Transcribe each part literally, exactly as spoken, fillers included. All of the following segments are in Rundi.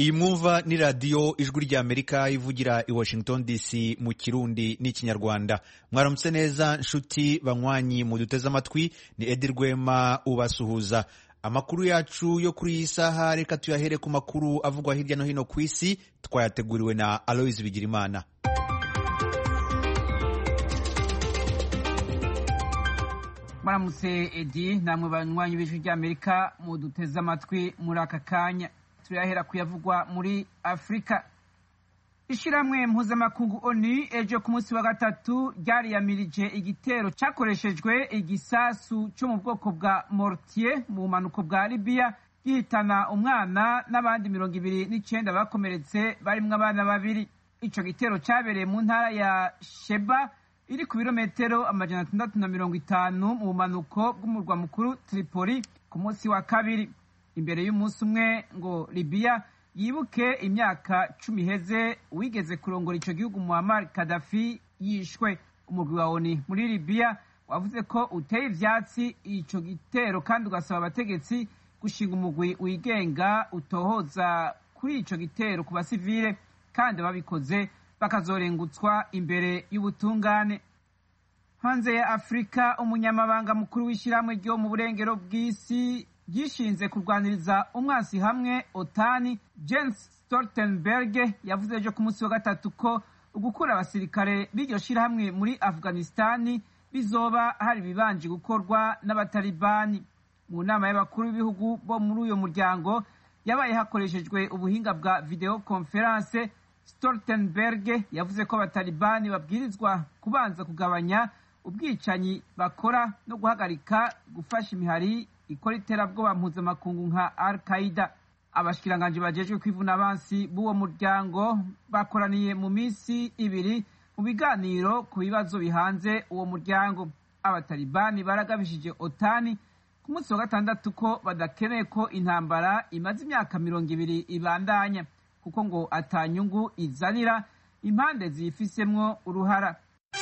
iyi mwumva ni radiyo ijwi ry'Amerika ivugira i Washington D C mu Kirundi n'ikinyarwanda. Mwaramutse neza nshuti banywanyi muduteze amatwi, ni Edi Rwema ubasuhuza. Amakuru yacu yo kuri iyi saha reka tuyahere ku makuru avugwa hirya no hino ku isi, twayateguriwe na Aloys Bigirimana. Mwaramutse Edi, namwe banywanyi b'ijwi ry'Amerika muduteze amatwi muri aka kanya. Turahera kuyavugwa muri Afrika. Ishiramwe mpuzamakungu O N U ejo ku munsi wa gatatu ryariyamirije igitero cyakoreshejwe igisasu cyo mu bwoko bwa mortier mu manuko bwa Libya gihitana umwana n'abandi mirongo ibiri n'icenda bakomeretse barimwo abana babiri. Ico gitero cyabereye mu ntara ya Sheba iri ku birometero amajana atandatu na mirongo itanu mu manuko bw'umurwa mukuru Tripoli ku munsi wa kabiri. Imbere y'umunsi umwe ngo Libya yibuke imyaka cumi iheze wigeze kurongora ico gihugu Muammar Gaddafi yishwe. Umugwi wa O N U muri Libya wavuze ko uteye ivyatsi ico gitero kandi ugasaba abategetsi gushinga umugwi wigenga utohoza kuri ico gitero ku basivile kandi babikoze bakazorengutswa imbere y'ubutungane. Hanze ya Afrika, umunyamabanga mukuru w'ishyirahamwe ryo mu burengero bw'isi gishinze kurwaniriza umwasi hamwe OTAN Jens Stoltenberg yavuze ejo ku munsi wa gatatu ko ugukura abasirikare b'iryo shirahamwe muri Afghanistan bizoba hari bibanje gukorwa n'abatalibani. Mu nama y'abakuru b'ibihugu bo muri uyo muryango yabaye hakoreshejwe ubuhinga bwa video conference, Stoltenberg yavuze ko abatalibani babwirizwa kubanza kugabanya ubwicanyi bakora no guhagarika gufasha imihari ikora iterabwoba mpuzamakungu nka Al-Qaeda. Abashikiranganje bajejwe kwivuna abansi b'uwo muryango bakoraniye mu minsi ibiri mu biganiro ku bibazo bihanze uwo muryango. Abatalibani baragabishije OTAN ku munsi wa gatandatu ko badakeneye ko intambara imaze imyaka mirongo ibiri ibandanya kuko ngo atanyungu izanira impande zifisemwo uruhara.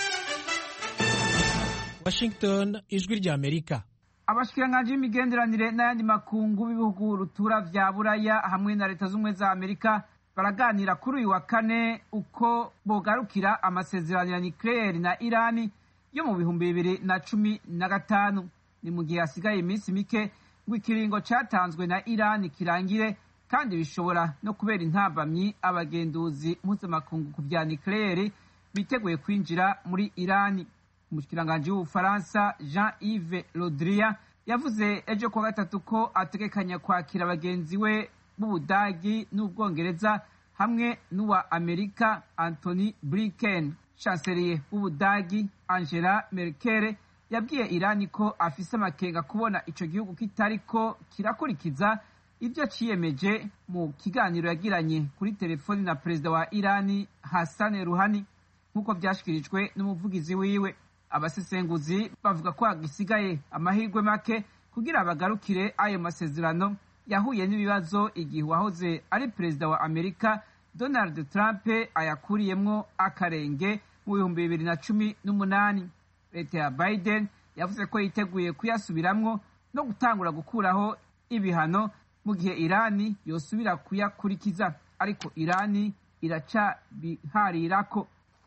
Washington, ijwi ry'Amerika. Abashikiranganje b'imigenderanire n'ayandi makungu b'ibihugu rutura vya Buraya hamwe na leta z'ubumwe za Amerika baraganira kuri uyu wa kane uko bogarukira amasezerano ya nucleaire na Irani yo mu bihumbi bibiri na cumi na gatanu. Ni mu gihe hasigaye iminsi mike ngo ikiringo catanzwe na Irani kirangire, kandi bishobora no kubera intambamyi abagenduzi mpuzamakungu ku vya nucleaire biteguye kwinjira muri Irani. Umushikiranganje w'Ubufaransa Jean-Yves Le Drian yavuze ejo kuwa gatatu ko ategekanya kwakira abagenzi we b'Ubudagi n'Ubwongereza hamwe n'uwa Amerika Antony Blinken. Chancelier w'Ubudagi Angela Merkel yabwiye Irani ko afise amakenga kubona ico gihugu kitariko kirakurikiza ivyo ciyemeje mu kiganiro yagiranye kuri telefoni na perezida wa Irani Hassan Rouhani, nk'uko vyashikirijwe n'umuvugizi wiwe. Abasesenguzi bavuga ko hagisigaye amahirwe make kugira bagarukire ayo masezerano yahuye n'ibibazo igihe wahoze ari perezida wa Amerika Donald Trump ayakuriyemwo akarenge mu bihumbi bibiri na cumi n'umunani. Leta ya Biden yavuze ko yiteguye kuyasubiramwo no gutangura gukuraho ibihano mu gihe Irani yosubira kuyakurikiza, ariko Irani iraca biharirako.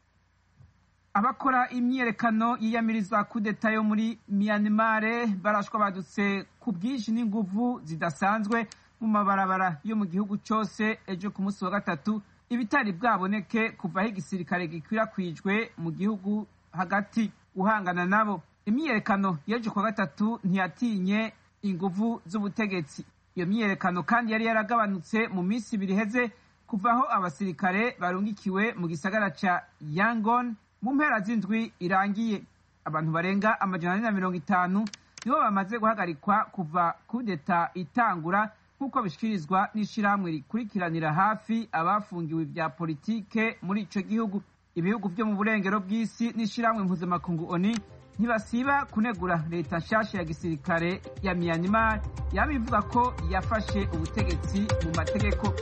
Abakora imyerekano yiyamirizwa kudeta yo muri Myanmar barashwa badutse ku bwinshi n'inguvu zidasanzwe mu mabarabara yo mu gihugu cyose ejo ku munsi wa gatatu, ibitari bwaboneke kuva igisirikare gikwirakwijwe mu gihugu hagati guhangana nabo. Imyerekano y'ejo ku gatatu ntiyatinye inguvu z'ubutegetsi. Iyo myerekano kandi yari yaragabanutse mu minsi ibiri heze kuvaho abasirikare barungikiwe mu gisagara ca Yangon mu mpera z'indwi irangiye. Abantu barenga amajana ane na mirongo itanu nibo bamaze guhagarikwa kuva kudeta itangura, nk'uko bishikirizwa n'ishirahamwe rikurikiranira hafi abafungiwe vya politike muri ico gihugu. Ibihugu vyo mu burengero bw'isi n'ishirahamwe mpuzamakungu O N U ntibasiba kunegura leta nshasha ya gisirikare ya Myanmar yaba ivuga ko yafashe ubutegetsi mu mategeko.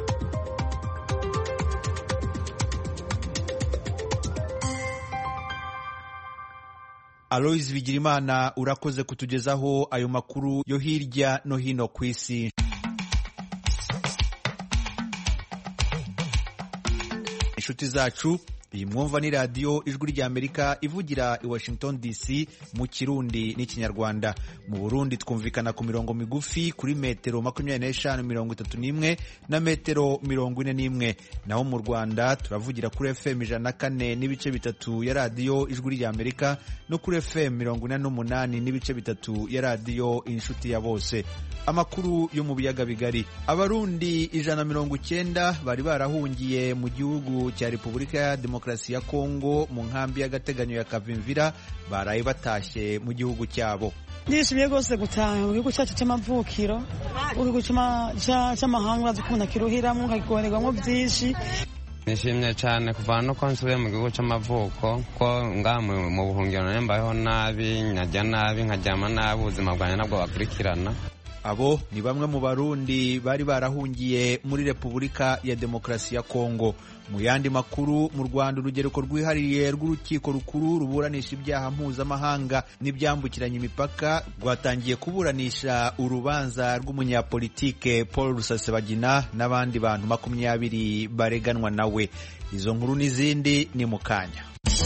Aloys Bigirimana urakoze kutugezaho ayo makuru yo hirya no hino ku isi. inshuti zacu, iyi mwumva ni radiyo ijwi ry'Amerika ivugira i Washington D C mu Kirundi n'Ikinyarwanda. Mu Burundi twumvikana ku mirongo migufi kuri metero makumyabiri n'eshanu mirongo itatu n'imwe na metero mirongo ine n'imwe. Naho mu Rwanda turavugira kuri F M ijana na kane n'ibice bitatu ya radiyo ijwi ry'Amerika no kuri F M mirongo ine n'umunani n'ibice bitatu ya radiyo Inshuti ya Bose. Amakuru yo mu biyaga bigari. Abarundi ijana na mirongo icyenda bari barahungiye mu gihugu cya Repubulika ya Demokarasi ya Kongo mu nkambi y'agateganyo ya Kavimvira baraye batashye mu gihugu cyabo. Nishimiye gose gutaha mu gihugu cyacu cy'amavukiro, ugihugu cy'amahanga bazikunda kiruhiramwo nkagorerwamwo byinshi. Nishimye cyane kuvana no konsubiye mu gihugu cy'amavuko ko nga mu buhungiro nembayeho nabi, nkajya nabi, nkajyama nabi, ubuzima bwanjye nabwo bakurikirana. Abo ni bamwe mu Barundi bari barahungiye muri Repubulika ya Demokarasi ya Kongo. Mu yandi makuru, mu Rwanda urugereko rwihariye rw'urukiko rukuru ruburanisha ibyaha mpuzamahanga n'ibyambukiranya imipaka rwatangiye kuburanisha urubanza rw'umunyapolitike Paul Rusesabagina n'abandi bantu makumyabiri bareganwa nawe. Izo nkuru n'izindi ni mu kanya.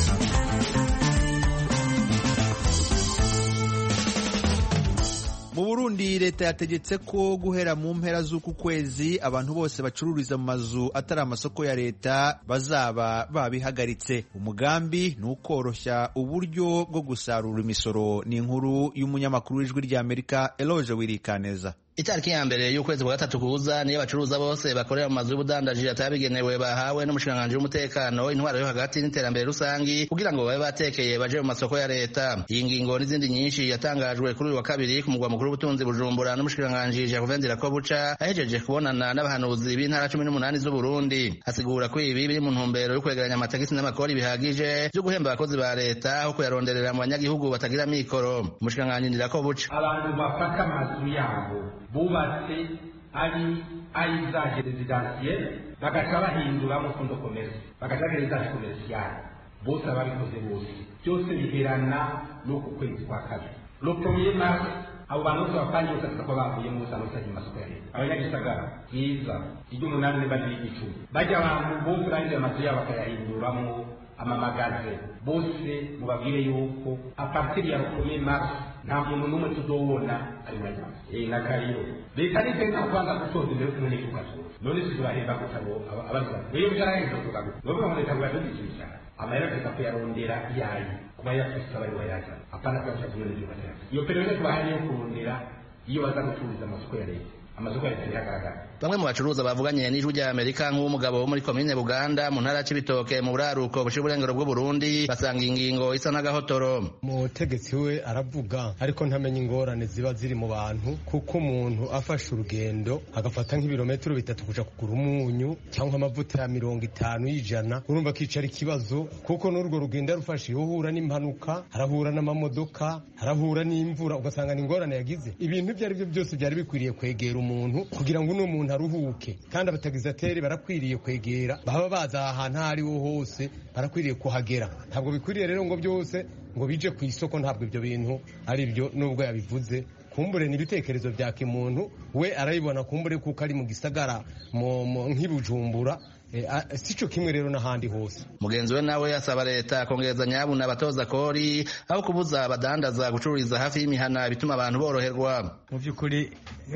Mu Burundi leta yategetse ko guhera mu mpera z'uku kwezi abantu bose bacururiza mu mazu atari amasoko ya leta bazaba babihagaritse. Umugambi ni ukoroshya uburyo bwo gusarura imisoro. Ni inkuru y'umunyamakuru w'ijwi ry'Amerika Eloge Wirikaneza. Itariki ya mbere y'ukwezi kwa gatatu kuza niyo abacuruza bose bakorera mu mazu y'ubudandaji atabigenewe bahawe n'umushikiranganji w'umutekano, intwaro yo hagati n'iterambere rusangi kugira ngo babe batekeye baje mu masoko ya leta. Iyi ngingo n'izindi nyinshi yatangajwe kuri uyu wa kabiri ku mugwa mukuru w'ubutunzi Bujumbura n'umushikiranganji Jacques Ndirakobuca ahejeje kubonana n'abahanuzi b'intara cumi n'umunani z'u Burundi. Asigura ko ibi biri mu ntumbero yo kwegeranya amatagisi n'amakori bihagije byo guhemba abakozi ba leta aho kuyaronderera mu banyagihugu batagira mikoro. Umushikiranganji Ndirakobuca: abantu bafata amazu yabo bubatse ari aizaje residentiel bagaca bahinduramo fondo commerce bagaca residence commerciale bose ababikoze bose byose biherana no ku kwezi kwa kabiri le premier mars abo bantu bose bapangiye usatsa ko bavuye mu sano sa masoko ya leta abanyagisagara bwiza iby'umunani n'ibandi n'icumi bajya abantu bose barangije amazu yabo bakayahinduramo amamagaze bose mubabwire yuko a partir ya le premier mars nta muntu n'umwe tuzobona ari muri ayo eh nakariyo leta nitenda kwanza gutoza imbere kumwe n'ikukazo none tuzahemba gutabo abaza rero byarahenze kugaga nubwo ngo leta bwadukisha amahera kaka yarondera yayi kuba yafisa bari bayaza apana kwa cyazwe n'ibyo iyo periode twahariye kurondera iyo baza gucuruza amasoko ya leta amasoko ya leta yagaragara. Bamwe mu bacuruza bavuganye n'ijwi ry'Amerika nk'umugabo wo muri komine Buganda mu ntara y'Ibitoke mu buraruko bush'uburengero bw'u Burundi basanga ingingo isa n'agahotoro. Umutegetsi we aravuga ariko ntamenye ingorane ziba ziri mu bantu, kuko umuntu afashe urugendo agafata nk'ibirometero bitatu kuja kugura umunyu cyangwa amavuta ya mirongo itanu y'ijana, urumva kicara ikibazo kuko n'urwo rugendo rufashe uhura n'impanuka, arahura n'amamodoka, arahura n'imvura, ugasanga ni ingorane yagize. Ibintu ibyo ari byo byose byari bikwiriye kwegera umuntu kugira ngo uno muntu aruhuke, kandi abatagizateri barakwiriye kwegera baba baza ahantu ari ho hose barakwiriye kuhagera. Ntabwo bikwiriye rero ngo byose ngo bije ku isoko, ntabwo ibyo bintu ari byo nubwo yabivuze. Kumbure ni ibitekerezo bya kimuntu, we arayibona kumbure kuko ari mu gisagara nk'ibujumbura sico kimwe rero n'ahandi hose. Mugenzi we nawe asaba leta kongereza nyabuna abatoza kori aho kubuza abadandaza gucururiza hafi y'imihana bituma abantu boroherwa. Mu by'ukuri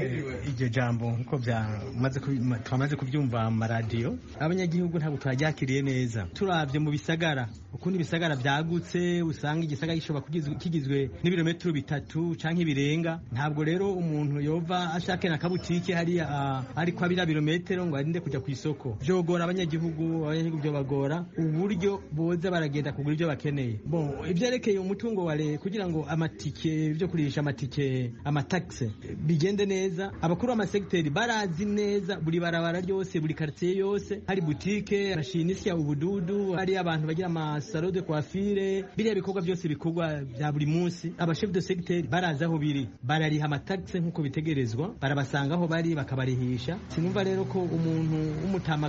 iryo jambo nkuko byamaze twamaze kubyumva mu radio, abanyagihugu ntabwo twaryakiriye neza. Turavye mu bisagara ukundi ibisagara byagutse usanga igisagara gishobora kigizwe n'ibirometero bitatu canke birenga, ntabwo rero umuntu yova ashake na kabutike hari ariko abira birometero ngo arinde kuja ku isoko. Byogora abanyagihugu abanyagihugu byo bagora uburyo boza baragenda kugura ibyo bakeneye. Bon, ibyerekeye umutungo wa leta kugira ngo amatike byo kurisha amatike amataxe bigende neza, abakuru b'amasegiteri barazi neza buri barabara ryose buri quartier yose hari boutique mashinisi ya ubududu, hari abantu bagira amasalo de coiffure, biriya bikorwa byose bikorwa bya buri munsi. Abachef de secteur barazi aho biri, barariha amataxe nkuko bitegerezwa, barabasanga aho bari bakabarihisha. Sinumva rero ko umuntu w'umutamakazi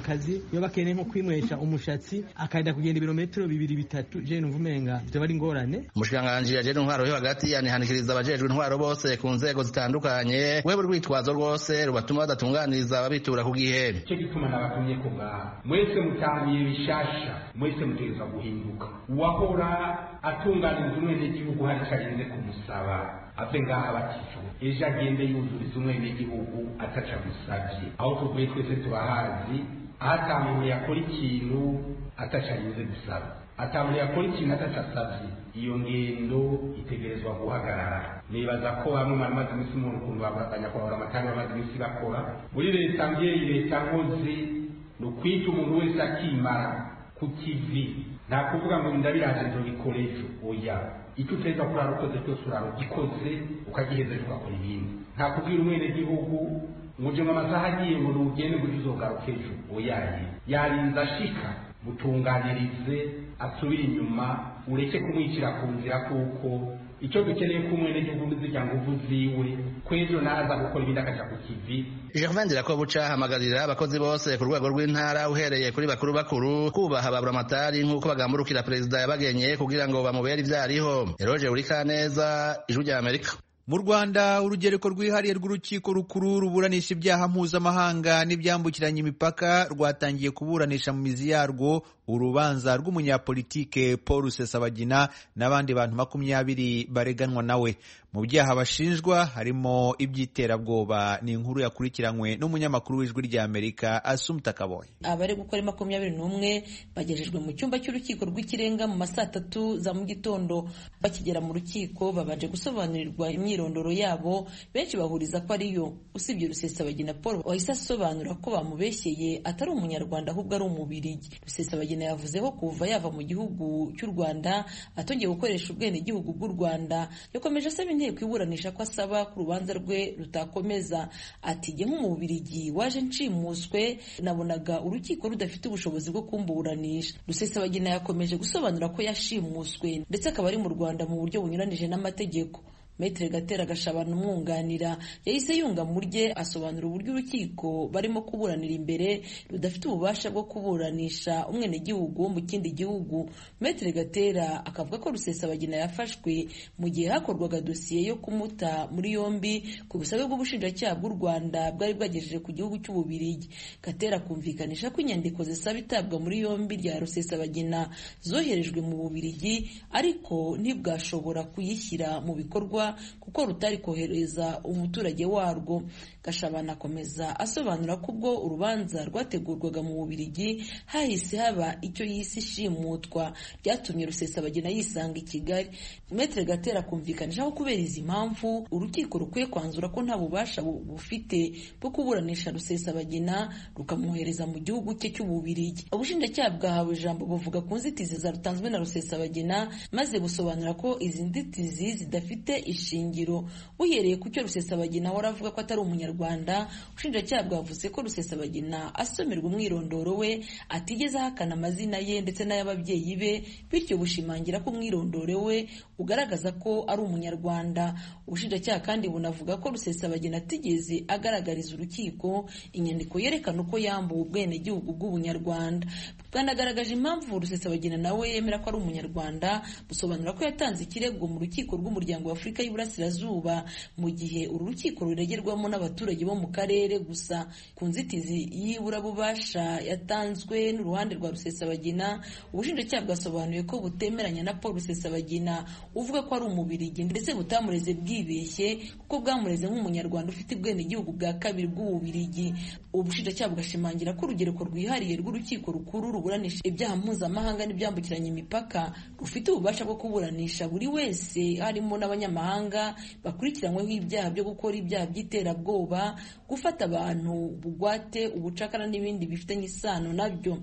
iyo bakeneye nko kwimwesha umushatsi akaenda kugenda ibirometero bibiri bitatu je numva umenga byo bari ngorane. Umushikiranganji yajeje intwaro yo hagati yanihanikiriza abajejwe intwaro bose ku nzego zitandukanye webo rwitwazo rwose rubatuma badatunganiriza ababitura ku gihe. Cyo gituma nabatumye ko ngaha mwese mutangiye bishasha mwese mutegeza guhinduka uwahora atunganiriza umwene igihugu hari carinze kumusaba ave ngaha batifu ejo agende yuzuriza umwene igihugu ataca gusavye aho tuvuye twese tubahazi atamuntu yakora ikintu ataca yinze gusaba atamuntu yakora ikintu ataca asavye iyo ngendo itegerezwa guhagarara. Nibaza ko bamwe bamaze imisi umuntu ukuntu abanyakubahora amatanga bamaze imisi bakora muri leta mbyeyi leta nkozi ni ukwita umuntu wese akimara ku kivi nta kuvuga ngo ndabiraje nzobikora ejo oya icyo uteza kurara ukoze cyose urarugikoze ukagiheza ugakora ibindi nta kubwira umwene gihugu muje mu masaha agiye ngo ugende ngo uzogaruka ejo oyaye yarinze ashika mutunganirize asubira inyuma ureke kumwicira ku nzira kuko icyo dukeneye ko umwene gihugu zijya nguvu ziwe kwejo naza gukora ibindi akaja ku kivi. Gervain Dirakobuca hamagarira abakozi bose ku rwego rw'intara uhereye kuri bakuru bakuru kubaha baburamatari nk'uko bagamburukira perezida yabagenye kugira ngo bamubere ivyariho. Eroje Urikaneza, Ijwi rya Amerika. Mu Rwanda urugereko rwihariye rw'urukiko rukuru ruburanisha ibyaha mpuzamahanga n'ibyambukiranya imipaka rwatangiye kuburanisha mu mizi yarwo urubanza rw'umunyapolitike Paul Rusesabagina n'abandi bantu makumyabiri bareganwa nawe. Mu byaha bashinjwa harimo iby'iterabwoba. Ni inkuru yakurikiranywe n'umunyamakuru w'Ijwi rya Amerika Assumpta Kaboyi. Abari gukora makumyabiri n'umwe bagejejwe mu cyumba cy'urukiko rw'ikirenga mu masaa tatu za mu gitondo. Bakigera mu rukiko babanje gusobanurirwa imyirondoro yabo, benshi bahuriza ko ariyo. Usibye Rusesabagina Paul wahise asobanura ko bamubeshyeye atari umunyarwanda ahubwo ari umubirigi. Rusesabagina yavuze ko kuva yava mu gihugu cy'u Rwanda atongeye gukoresha ubwene gihugu bw'u Rwanda. Yakomeje asaba inteko iburanisha ko asaba ku rubanza rwe rutakomeza. Ati jye nk'umubirigi waje nshimuswe nabonaga urukiko rudafite ubushobozi bwo kumburanisha. Rusesabagina yakomeje gusobanura ko yashimuswe ndetse akaba ari mu Rwanda mu buryo bunyuranije n'amategeko. Maitre Gatera Gashabana umwunganira yahise yunga mu rye asobanura uburyo urukiko barimo kuburanira imbere rudafite ububasha bwo kuburanisha umwene gihugu mu kindi gihugu. Maitre Gatera akavuga ko Rusesabagina yafashwe mu gihe hakorwaga dosiye yo kumuta muri yombi ku busabe bw'ubushinjacyaha bw'u Rwanda bwari bwagejeje ku gihugu cy'Ububirigi. Gatera kumvikanisha ko inyandiko zisaba itabwa muri yombi rya Rusesabagina zoherejwe mu Bubirigi ariko ntibwashobora kuyishyira mu bikorwa kuko rutari kohereza umuturage warwo. Gashabana akomeza asobanura ko ubwo urubanza rwategurwaga mu Bubirigi hahise haba icyo yise ishimutwa ryatumye Rusesabagina yisanga i Kigali. Maitre Gatera kumvikanisha ko kubera izi mpamvu urukiko rukwiye kwanzura ko nta bubasha bufite bwo kuburanisha Rusesabagina rukamwohereza mu gihugu cye cy'Ububirigi. Ubushinjacyaha bwahawe ijambo buvuga ku nzitizi zarutanzwe na Rusesabagina maze busobanura ko izi nzitizi zidafite ishingiro. Uhereye ku cyo Rusesabagina ahora avuga ko atari umunyarwanda, ubushinjacyaha bwavuze ko Rusesabagina asomerwa umwirondoro we atigeze ahakana amazina ye ndetse n'ay'ababyeyi be, bityo bushimangira ko umwirondoro we ugaragaza ko ari umunyarwanda. Ubushinjacyaha kandi bunavuga ko Rusesabagina atigeze agaragariza urukiko inyandiko yerekana uko yambuwe ubwenegihugu bw'ubunyarwanda. Bwanagaragaje impamvu Rusesabagina nawe yemera ko ari umunyarwanda, busobanura ko yatanze ikirego mu rukiko rw'umuryango wa Afurika y'Iburasirazuba mu gihe uru rukiko ruregerwamo n'abaturage bo mu karere gusa. Ku nzitizi y'iburabubasha yatanzwe n'uruhande rwa Rusesabagina, ubushinjacyaha bwasobanuye ko butemeranya na Paul Rusesabagina uvuga ko ari umubirigi ndetse butamureze bwibeshye kuko bwamureze nk'umunyarwanda ufite ubwenegihugu bwa kabiri bw'Ububirigi. Ubushinjacyaha bugashimangira ko urugereko rwihariye rw'urukiko rukuru ruburanisha ibyaha mpuzamahanga n'ibyambukiranya imipaka rufite ububasha bwo kuburanisha buri wese harimo n'abanyamahanga bakurikiranyweho ibyaha byo gukora ibyaha by'iterabwoba, gufata abantu bugwate, ubucakara n'ibindi bifitanye isano nabyo.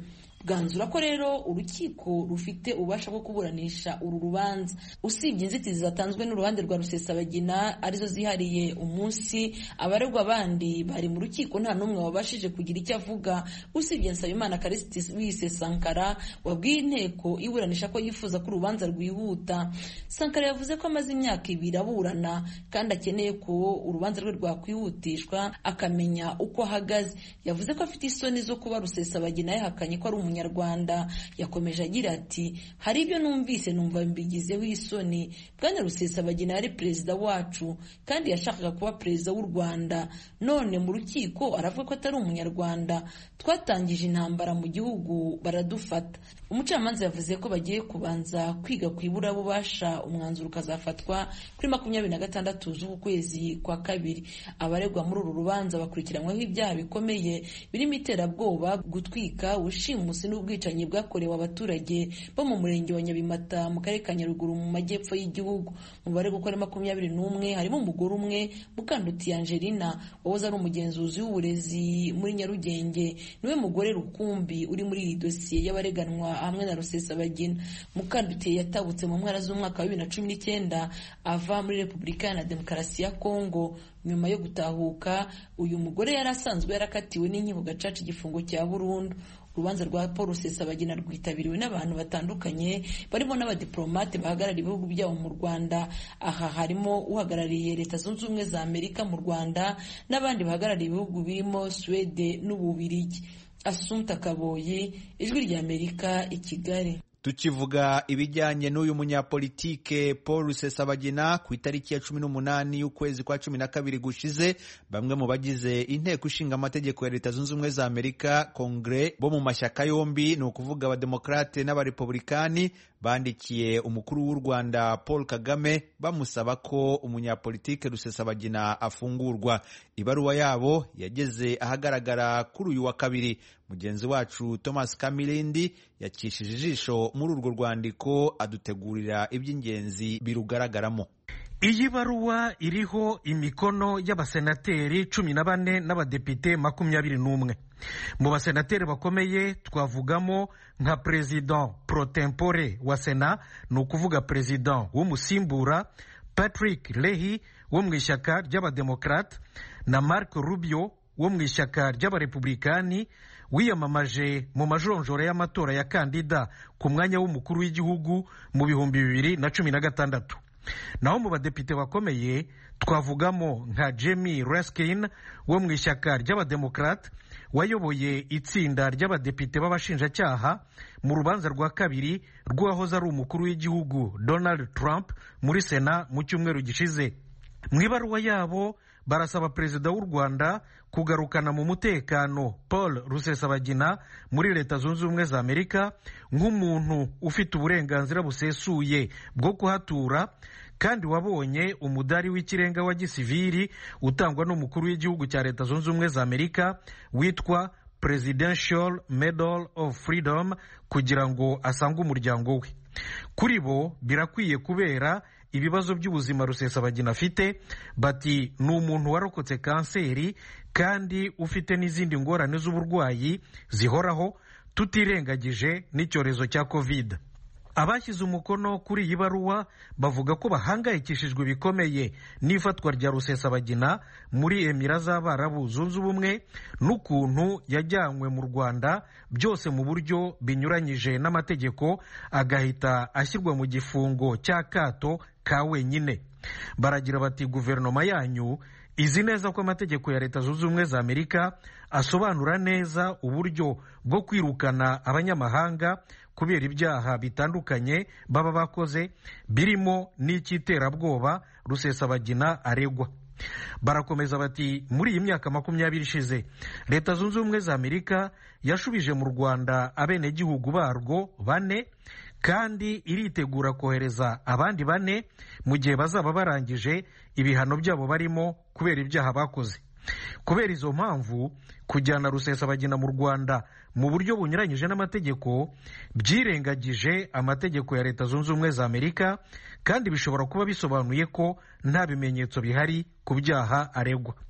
bwanzura ko rero urukiko rufite ububasha bwo kuburanisha uru rubanza. Usibye inzitizi zatanzwe n'uruhande rwa Rusesabagina arizo zihariye umunsi abaregwa bandi bari mu rukiko nta n'umwe wabashije kugira icyo avuga usibye Nsabimana Callixte wise Sankara wabwiye inteko iburanisha ko yifuza ko urubanza rwihuta. Sankara yavuze ko amaze imyaka ibiri aburana kandi akeneye ko urubanza rwe rwakwihutishwa akamenya uko ahagaze. Yavuze ko afite isoni zo kuba Rusesabagina yahakanye ko ari umunyarwanda. Yakomeje agira ati hari ibyo numvise numva mbigizeho isoni. Bwana Rusesabagina yari perezida wacu kandi yashakaga kuba perezida w'u Rwanda, none mu rukiko aravuga ko atari umunyarwanda. Twatangije intambara mu gihugu baradufata. Umucamanza yavuze ko bagiye kubanza kwiga ku iburabubasha umwanzuro ukazafatwa kuri makumyabiri na gatandatu z'uku kwezi kwa kabiri. Abaregwa muri uru rubanza bakurikiranyweho ibyaha bikomeye birimo iterabwoba, gutwika, ubushimusi n'ubwicanyi bwakorewe abaturage bo mu murenge wa Nyabimata mu karere ka Nyaruguru mu majyepfo y'igihugu. Mu baregwa uko ari makumyabiri n'umwe harimo umugore umwe, Mukanduti Angelina wahoze ari umugenzuzi w'uburezi muri Nyarugenge, niwe mugore rukumbi uri muri iyi dosiye y'abareganwa hamwe na Rusesabagina. Mukanduti yatabutse mu mpera z'umwaka wa bibiri na cumi n'icyenda ava muri Repubulika ya Demokarasi ya Kongo. Nyuma yo gutahuka, uyu mugore yari asanzwe yarakatiwe n'inkiko gacaca igifungo cya burundu. Urubanza rwa Paul Rusesabagina rwitabiriwe n'abantu batandukanye barimo n'abadiplomate bahagarariye ibihugu byabo mu Rwanda. Aha harimo uhagarariye Leta Zunze Ubumwe za Amerika mu Rwanda n'abandi bahagarariye ibihugu birimo Swede n'Ububirigi. Assumpta Kaboyi, Ijwi rya Amerika, i Kigali. Tukivuga ibijyanye n'uyu munyapolitike Paul Rusesabagina, ku itariki ya cumi n'umunani y'ukwezi kwa cumi na kabiri gushize, bamwe mu bagize inteko ishinga amategeko ya Leta Zunze Ubumwe za Amerika Kongre bo mu mashyaka yombi, ni ukuvuga abademokrate n'abarepublikani, bandikiye umukuru w'u Rwanda Paul Kagame bamusaba ko umunyapolitike Rusesabagina afungurwa. Ibaruwa yabo yageze ahagaragara kuri uyu wa kabiri. Mugenzi wacu Thomas Kamilindi yakishije ijisho muri urwo rwandiko adutegurira iby'ingenzi birugaragaramo. Iyi baruwa iriho imikono y'abasenateri cumi na bane n'abadepite makumyabiri n'umwe. Mu basenateri bakomeye twavugamo nka president pro tempore wa Sena, ni ukuvuga president w'umusimbura Patrick Leahy wo mu ishyaka ry'abademokrate na Marco Rubio wo mu ishyaka ry'abarepublikani wiyamamaje mu majonjora y'amatora ya kandida ku mwanya w'umukuru w'igihugu mu bihumbi bibiri na cumi na gatandatu. Naho mu badepite bakomeye twavugamo nka Jamie Raskin wo mu ishyaka ry'abademokrate wayoboye itsinda ry'abadepite b'abashinjacyaha mu rubanza rwa kabiri rw'uwahoze ari umukuru w'igihugu Donald Trump muri Sena mu cyumweru gishize. Mu ibaruwa yabo barasaba perezida w'u Rwanda kugarukana mu mutekano Paul Rusesabagina muri Leta Zunze Ubumwe za Amerika nk'umuntu ufite uburenganzira busesuye bwo kuhatura kandi wabonye umudari w'ikirenga wa gisivili utangwa n'umukuru w'igihugu cya Leta Zunze Ubumwe za Amerika witwa Presidential Medal of Freedom kugira ngo asange umuryango we. Kuri bo birakwiye kubera ibibazo by'ubuzima Rusesabagina afite, bati ni umuntu warokotse kanseri kandi ufite n'izindi ngorane z'uburwayi zihoraho, tutirengagije n'icyorezo cya covid. Abashyize umukono kuri iyi baruwa bavuga ko bahangayikishijwe bikomeye n'ifatwa rya Rusesabagina muri Emira z'Abarabu Zunze Ubumwe n'ukuntu yajyanywe mu Rwanda byose mu buryo binyuranyije n'amategeko, agahita ashyirwa mu gifungo cya kato ka wenyine. Baragira bati guverinoma yanyu izi neza ko amategeko ya Leta Zunze Ubumwe za Amerika asobanura neza uburyo bwo kwirukana abanyamahanga kubera ibyaha bitandukanye baba bakoze birimo n'icyiterabwoba Rusesabagina aregwa. Barakomeza bati muri iyi myaka makumyabiri ishize Leta Zunze Ubumwe za Amerika yashubije mu Rwanda abenegihugu barwo bane kandi iritegura kohereza abandi bane mu gihe bazaba barangije ibihano byabo barimo kubera ibyaha bakoze. Kubera izo mpamvu kujyana Rusesabagina mu Rwanda mu buryo bunyuranyije n'amategeko byirengagije amategeko ya Leta Zunze Ubumwe za Amerika kandi bishobora kuba bisobanuye ko nta bimenyetso bihari ku byaha aregwa.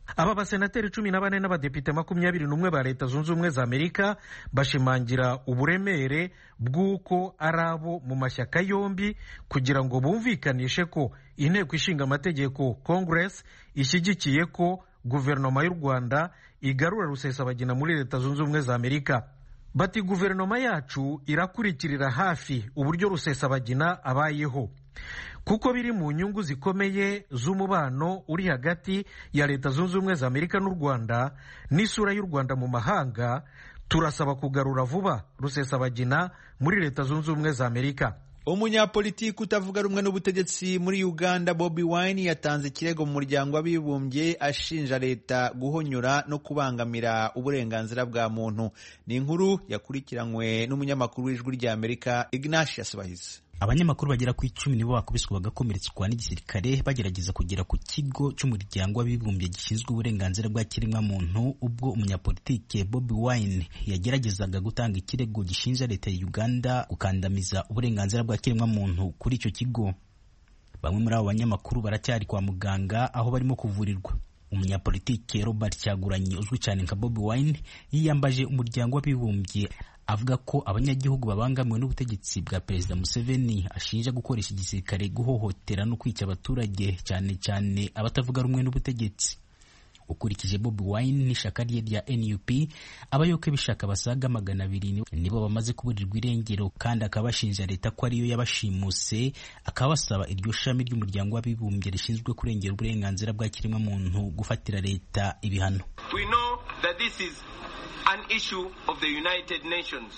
aba basenateri cumi na bane n'abadepite makumyabiri n'umwe ba leta zunze ubumwe za amerika bashimangira uburemere bw'uko ari abo mu mashyaka yombi kugira ngo bumvikanishe ko inteko ishinga amategeko congress ishyigikiye ko guverinoma y'u rwanda igarura rusesabagina muri leta zunze ubumwe za amerika. Bati guverinoma yacu irakurikirira hafi uburyo rusesabagina abayeho kuko biri mu nyungu zikomeye z'umubano uri hagati ya leta zunze ubumwe za amerika n'u rwanda n'isura y'u rwanda mu mahanga. Turasaba kugarura vuba rusesabagina muri leta zunze ubumwe za amerika. Umunyapolitiki utavuga rumwe n'ubutegetsi muri Uganda Bobi Wine yatanze ikirego mu muryango w'abibumbye ashinja leta guhonyora no kubangamira uburenganzira bwa muntu. Ni inkuru yakurikiranywe n'umunyamakuru w'ijwi rya Amerika Ignatius Bahizi. Abanyamakuru bagera ku icumi nibo bakubiswe bagakomeretswa n'igisirikare bagerageza kugera ku kigo cy'umuryango w'abibumbye gishinzwe uburenganzira bwa kiremwa muntu ubwo umunyapolitike Bobi Wine yageragezaga gutanga ikirego gishinja leta ya Uganda gukandamiza uburenganzira bwa kiremwa muntu kuri icyo kigo. Bamwe muri abo banyamakuru baracyari kwa muganga aho barimo kuvurirwa. Umunyapolitike Robert Kyagulanyi uzwi cyane nka Bobi Wine yiyambaje umuryango w'abibumbye avuga ko abanyagihugu babangamiwe n'ubutegetsi bwa Perezida Museveni ashinja gukoresha igisirikare guhohotera no kwica abaturage cyane cyane abatavuga rumwe n'ubutegetsi. Ukurikije Bobi Wine n'ishaka rye rya N U P, abayoboke b'ishaka basaga magana abiri nibo bamaze kuburirwa irengero kandi akabashinja leta ko ariyo yabashimuse, akabasaba iryo shami ry'umuryango w'abibumbye rishinzwe kurengera uburenganzira bwa kiremwa muntu gufatira leta ibihano. We know that this is an issue of the United Nations.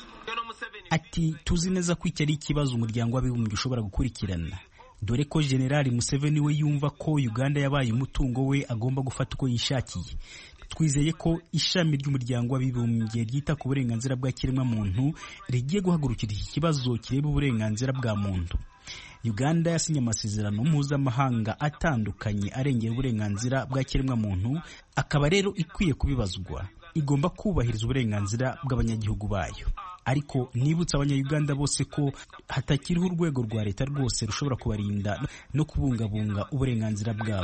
Ati tuzi neza ko iki ari ikibazo umuryango w'abibumbye ushobora gukurikirana, dore ko Generali Museveni we yumva ko Uganda yabaye umutungo we agomba gufata uko yishakiye. Twizeye ko ishami ry'umuryango w'abibumbye ryita ku burenganzira bwa kiremwa muntu rigiye guhagurukira iki kibazo kireba uburenganzira bwa muntu. Uganda yasinye amasezerano mpuzamahanga atandukanye arengera uburenganzira bwa kiremwa muntu, akaba rero ikwiye kubibazwa. Igomba kubahiriza uburenganzira bw'abanyagihugu bayo. Ariko nibutsa abanyayuganda bose ko hatakiriho urwego rwa leta rwose rushobora kubarinda no kubungabunga uburenganzira bwabo.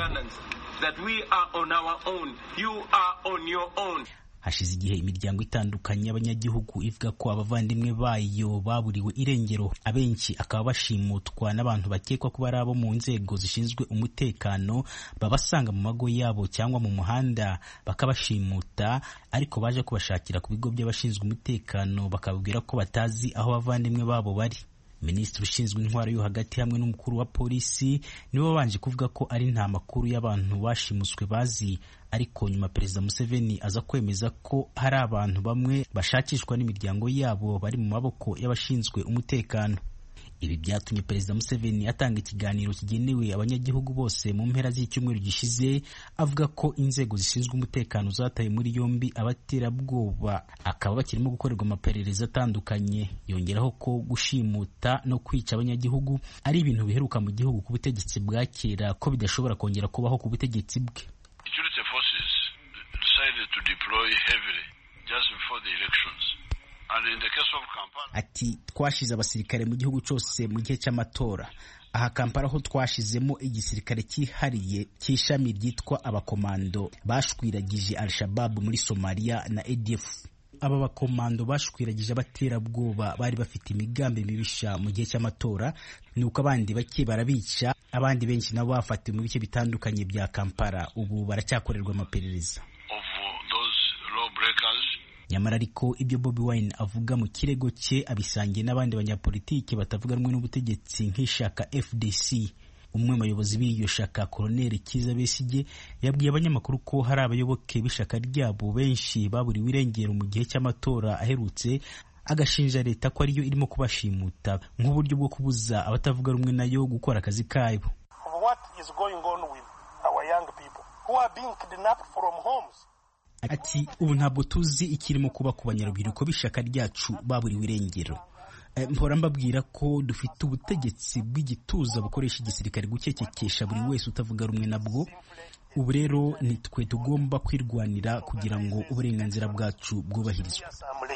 Hashize igihe imiryango itandukanye y'abanyagihugu ivuga ko abavandimwe bayo baburiwe irengero, abenshi akaba bashimutwa n'abantu bakekwa kuba ari abo mu nzego zishinzwe umutekano, babasanga mu mago yabo cyangwa mu muhanda bakabashimuta, ariko baje kubashakira ku bigo by'abashinzwe umutekano bakababwira ko batazi aho abavandimwe babo bari. Minisitiri ushinzwe intwaro yo hagati hamwe n'umukuru wa polisi nibo babanje kuvuga ko ari nta makuru y'abantu bashimuswe bazi, ariko nyuma Perezida Museveni aza kwemeza ko hari abantu bamwe bashakishwa n'imiryango yabo bari mu maboko y'abashinzwe umutekano. Ibi byatumye Perezida Museveni atanga ikiganiro kigenewe abanyagihugu bose mu mpera z'icyumweru gishize, avuga ko inzego zishinzwe umutekano zataye muri yombi abaterabwoba, akaba bakirimo gukorerwa amaperereza atandukanye. Yongeraho ko gushimuta no kwica abanyagihugu ari ibintu biheruka mu gihugu ku butegetsi bwa kera, ko bidashobora kongera kubaho ku butegetsi bwe. Security forces decided to deploy heavily just before the elections. Ati twashize abasirikare mu gihugu cyose mu gihe cy'amatora. Aha Kampala ho twashizemo igisirikare cyihariye cy'ishami ryitwa abakomando bashwiragije Al-Shabaab muri Somalia na A D F. Aba bakomando bashwiragije abaterabwoba bari bafite imigambi mibisha mu gihe cy'amatora, nuko abandi bake barabica, abandi benshi nabo bafatiwe mu bice bitandukanye bya Kampala, ubu baracyakorerwa amaperereza. Nyamara ariko ibyo Bobi Wine avuga mu kirego cye abisangiye n'abandi banyapolitike batavuga rumwe n'ubutegetsi nk'ishaka F D C. Umwe mu bayobozi b'iyo shaka, Colonel Kiza Besigye, yabwiye abanyamakuru ko hari abayoboke b'ishaka ryabo benshi baburiwe irengero mu gihe cy'amatora aherutse, agashinja leta ko ariyo irimo kubashimuta nk'uburyo bwo kubuza abatavuga rumwe nayo gukora akazi kabo. What is going on with our young people who are being kidnapped from homes? Ati ubu ntabwo tuzi ikirimo kuba ku banyarubyiruko b'ishaka ryacu baburiwe irengero. mpora mbabwira ko dufite ubutegetsi bw'igituza bukoresha igisirikare gukekekesha buri wese utavuga rumwe nabwo. Ubu rero nitwe tugomba kwirwanira kugira ngo uburenganzira bwacu bwubahirizwe.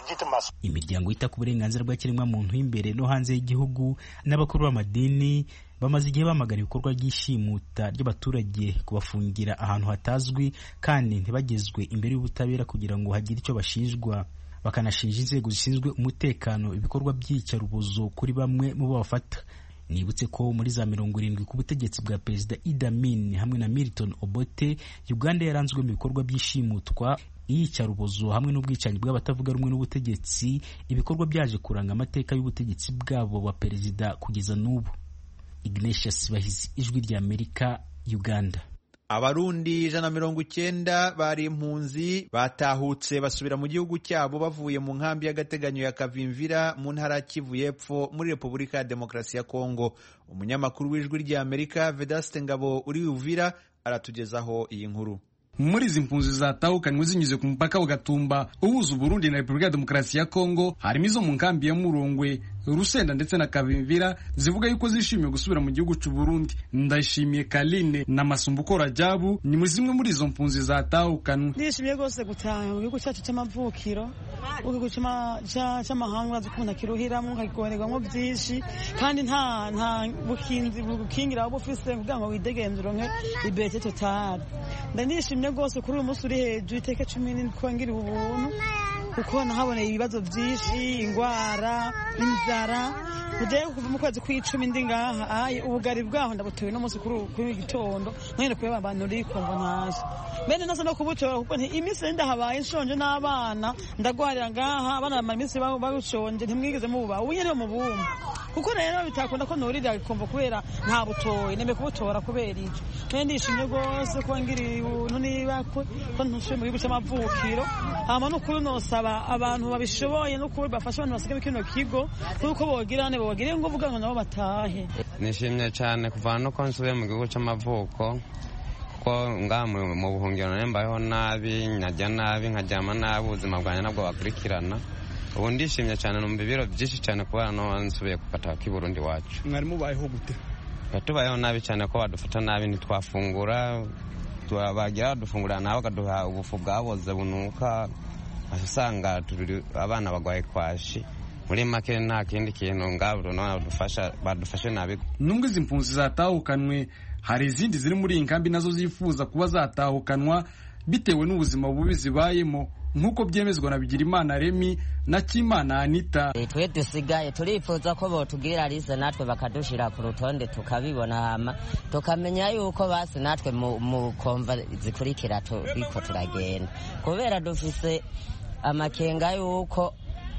Imiryango yita ku burenganzira bw'ikiremwamuntu imbere no hanze y'igihugu n'abakuru b'amadini bamaze igihe bamagana ibikorwa by'ishimuta ry'abaturage, kubafungira ahantu hatazwi kandi ntibagezwe imbere y'ubutabera kugira ngo hagire icyo bashinjwa. Bakanashinja inzego zishinzwe umutekano ibikorwa by'iyicarubozo kuri bamwe mu bo bafata. Nibutse ko muri za mirongo irindwi ku butegetsi bwa Perezida Idi Amin hamwe na Milton Obote, Uganda yaranzwe mu bikorwa by'ishimutwa, iyicarubozo hamwe n'ubwicanyi bw'abatavuga rumwe n'ubutegetsi, ibikorwa byaje kuranga amateka y'ubutegetsi bwabo wa perezida kugeza n'ubu. Ignatius Bahizi, Ijwi rya Amerika, Uganda. Abarundi ijana na mirongo icyenda bari impunzi batahutse basubira mu gihugu cyabo bavuye mu nkambi y'agateganyo ya Kavimvira mu ntara ya Kivu y'Epfo muri Repubulika ya Demokarasi ya Kongo. Umunyamakuru w'Ijwi rya Amerika Vedaste Ngabo uri Uvira aratugezaho iyi nkuru. Muri izi mpunzi zatahukanywe zinyuze ku mupaka wa Gatumba uhuza Burundi na Repubulika ya Demokarasi ya Kongo, harimo izo mu nkambi ya Murongwe, Rusenda ndetse na Kavimvira zivuga yuko zishimiye gusubira mu gihugu cy'u Burundi. Ndashimiye Kaline na Masumbuko Rajabu ni muri zimwe muri izo mpunzi zatahukanywe. Ndishimiye gose gutaha mu gihugu cyacu cy'amavukiro, ugihugu cy'amahanga zikunda kiruhiramo nkagorerwamo byinshi kandi nta nta bukinzi bukingira abo ufise kugira ngo widegenzuro nke ibete total. Ndanishimye gose kuri uyu munsi uri hejuru iteka cumi n'indwi kwangira ubuntu kuko nahaboneye ibibazo byinshi, ingwara, inzara. Ugiye kuva mu kwezi kw'icumi ndi ngaha, ayi ubugari bwaho ndabutewe no munsi kuri kuri gitondo mwene kuba abantu riko mbonaje bene nasa no kubutora kuko nti iminsi ndahabaye nshonje n'abana ndagwarira ngaha abana bamara iminsi bagushonje ntimwigeze muba ubu nyene mu bumba kuko rero bitakunda ko norira ikomva kubera nta butoye nembe kubutora kubera ico nende ndishimye gose ko ngiri ubuntu niba ko ntushe mu gihugu cy'amavukiro hama no kuri nosaba abantu babishoboye no kuri bafasha abantu basigaye kino kigo kuko bogirane bagire ngo vuga ngo nabo batahe. Nishimye cyane kuva no konsubiye mu gihugu cy'amavuko ko ngamwe mu buhungiro nembayeho nabi nkajya nabi nkajyama nabi ubuzima bwanjye nabwo bakurikirana. Ubu ndishimye cyane numva ibiro byinshi cyane kubana no nsubiye kupata ki Burundi wacu. Mwari mubayeho gute? Batubayeho nabi cyane ko badufata nabi ntitwafungura tubagira dufungura nawe kaduha ubufu bwaboze bunuka asanga turi abana bagwaye kwashi. Muri make nta kindi kintu ngaburo no badufasha badufashe nabi. Nubwo izi mpunzi zatahukanwe hari izindi ziri muri inkambi nazo zifuza kuba zatahukanwa bitewe n'ubuzima bubi zibayemo nkuko byemezwa na Bigirimana Remy na Kimana Anita. Twe dusigaye turifuza ko botubwira lise natwe bakadushira ku rutonde tukabibona hama tukamenya yuko basi natwe mu komva zikurikira turiko turagenda kubera dufise amakenga yuko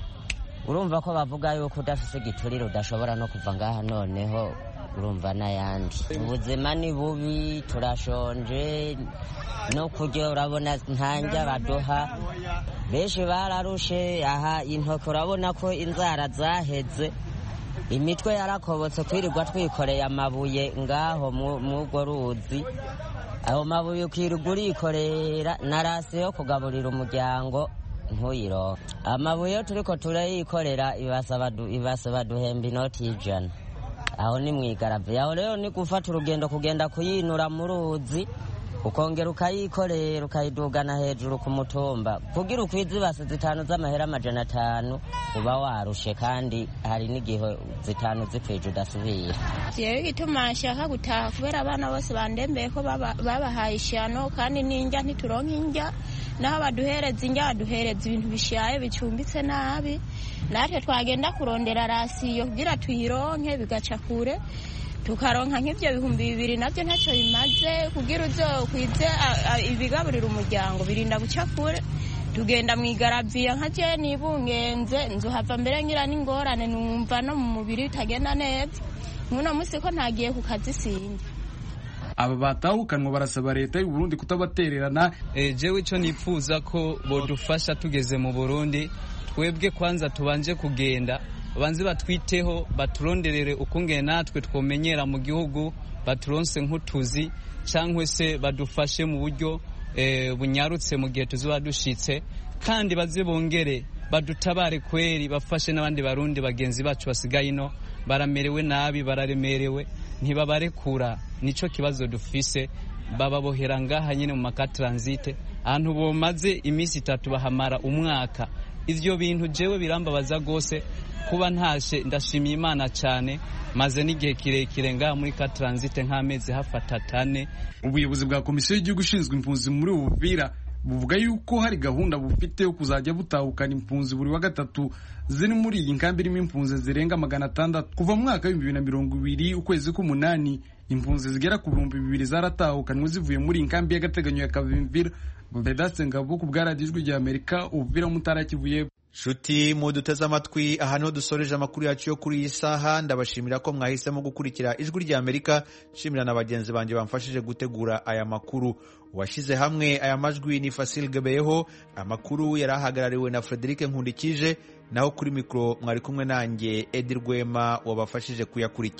urumva ko bavuga yuko udafise giturire udashobora no kuva ngaha noneho urumva n'ayandi. Ubuzima ni bubi, turashonje no kurya urabona ntanja baduha benshi bararushe aha intoki urabona ko inzara zaheze imitwe yarakobotse kwirirwa twikoreye amabuye ngaho mw'urwo ruzi aho mabuye ukirirwa urikorera na rasi yo kugaburira umuryango ntuyiro amabuye turiko turayikorera ibasaba duhemba inoti y'ijana aho ni mwigaravi aho rero ni gufata urugendo kugenda kuyinura mu ruzi ukongera ukayikorera ukayidugana hejuru ku mutumba kugira ukwiza ibase zitanu z'amahera amajana atanu uba warushe kandi hari n'igihe zitanu zikwije udasubira. Jewe igituma nshaka gutaha kubera abana bose bandembeye ko babahaye ishano kandi n'injya ntituronka injya naho baduhereza injya baduhereza ibintu bishaye bicumbitse nabi natwe twagenda kurondera rasiyo kugira tuyironke bigaca kure tukaronka nk'ibyo bihumbi bibiri nabyo ntacyo bimaze kugira uzokwize ibigaburira umuryango birinda guca kure tugenda mwigaraviya nka je nibungenze nzuhava mbere ngira n'ingorane numva no mu mubiri bitagenda neza muno musi ko ntagiye ku kazi sinjye. Aba batahukanwa barasaba leta y'u Burundi kutabatererana. Eh jewe ico nipfuza ko bodufasha tugeze mu Burundi twebwe kwanza tubanje kugenda banze batwiteho baturonderere ukungene natwe twomenyera mu gihugu baturonse nk'utuzi cyangwa se badufashe mu buryo e, bunyarutse mu gihe tuzuba dushitse kandi baze bongere badutabare kweri, bafashe n'abandi barundi bagenzi bacu basigaye ino, baramerewe nabi, bararemerewe, ntibabarekura. Nico kibazo dufise, bababohera ngaha nyine mu maka transite, ahantu bomaze iminsi itatu bahamara umwaka. Ivyo bintu jewe birambabaza gose, kuba ntashe ndashimiye Imana cyane, maze n'igihe kirekire ngaha muri ka transite nk'amezi hafata tane. Ubuyobozi bwa komisiyo y'igihugu ishinzwe impunzi muri Uvira buvuga yuko hari gahunda bufite yo kuzajya butahukana impunzi buri wa gatatu ziri muri iyi nkambi irimo impunzi zirenga magana atandatu. Kuva mu mwaka w'ibihumbi bibiri na mirongo ibiri ukwezi k'umunani, impunzi zigera ku bihumbi bibiri zaratahukanwe zivuye muri iyi nkambi y'agateganyo ya Kavimvira. Vedaste Ngabo ku bwa radiyo Ijwi ry'Amerika, Uvira mu Ntara ya Kivu y'Epfo. Shuti muduteze amatwi, aha niho dusoreje amakuru yacu yo kuri iyi saha. Ndabashimira ko mwahisemo gukurikira Ijwi ry'Amerika. Nshimira na bagenzi banjye bamfashije gutegura aya makuru. Washyize hamwe aya majwi ni Fasil Gebeyeho. Amakuru yari ahagarariwe na Frederic Nkundikije, naho kuri mikoro mwari kumwe nanjye Edi Rwema wabafashije kuyakurikira.